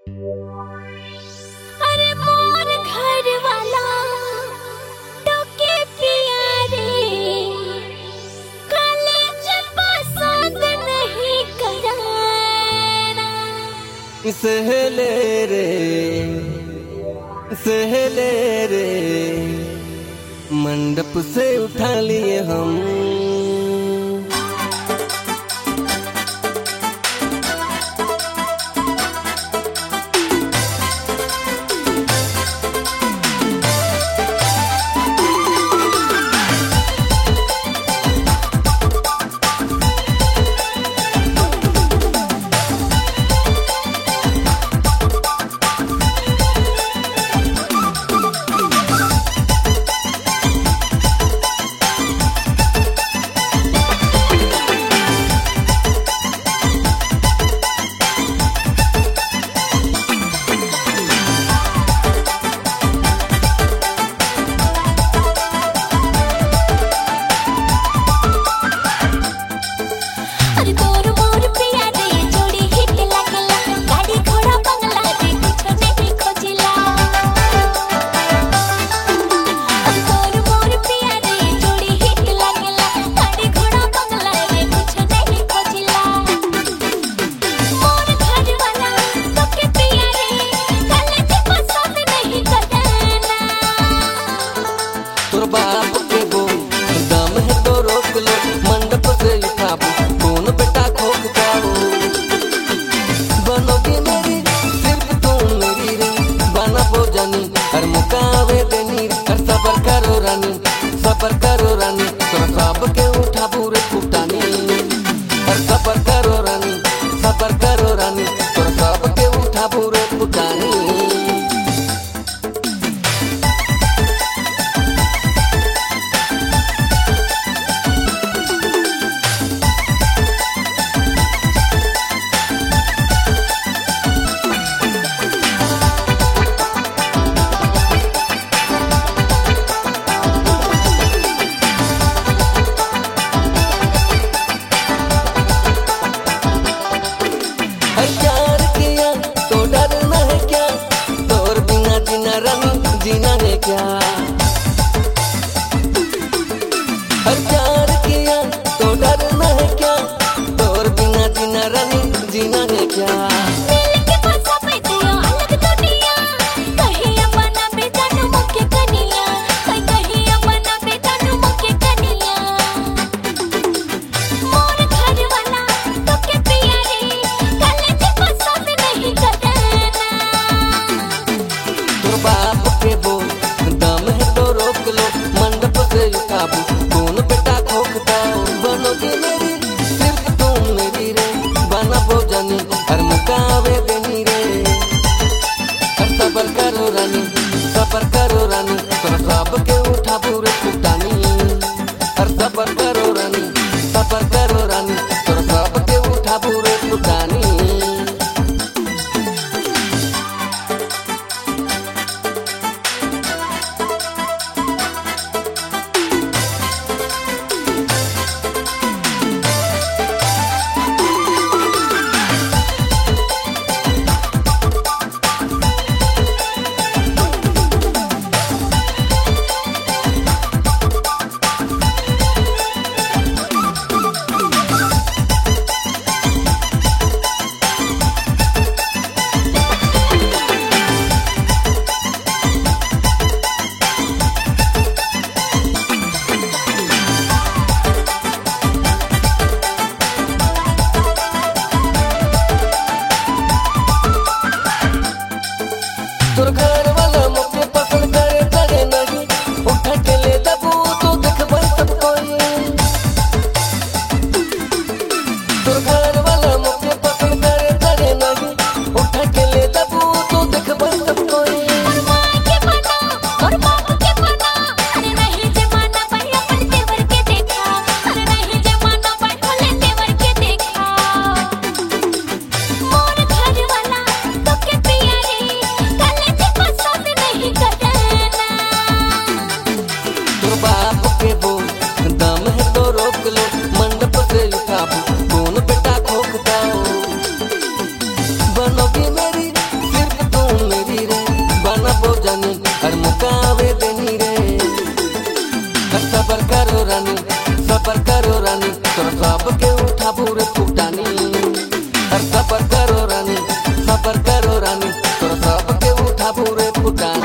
अरे मोर घर वाला टोके पिया रे, कॉलेज पसंद नहीं कराना। सहले रे मंडप से उठा लिए हम। बाप के वो दम है तो रोक लो, मंडप से उठाबो कौन बेटा खोक जाओ। बनोगी मेरी सिर्फ तुम मेरी रे, बना भोजनी हर मुकावे देनी। हर सबर करो रानी, सबर करो रानी, तोरा सब के उठाबो रे फुटानी। हर सबर करो रानी, सबर करो रानी, तोरा सब के उठाबो रे फुटानी। जीना है क्या हर प्यार किया तो डरना है क्या, तोर बिना जीना रानी जीना है क्या। कौन बेटा खोकता बनोगी मेरी सिर्फ तुम मेरी रे, बना भोजनी हर मुकावे देनी रे। हर सबर करो रानी, सबर करो रानी, तोरा सब के उठा पूरे फुटानी। हर सबर करो रानी, सबर करो रानी, तोरा सब के उठा पूरे फुटानी। तोर घर वाला मुझे पसंद करे करे नहीं, उठा के ले दबू तो देखबै सब कोई। तोर घर वाला मुझे पसंद करे करे नहीं, उठा के ले दबू तो देखबै सब कोई। मोर घर वाला तो के पिया रे, कॉलेज फुटा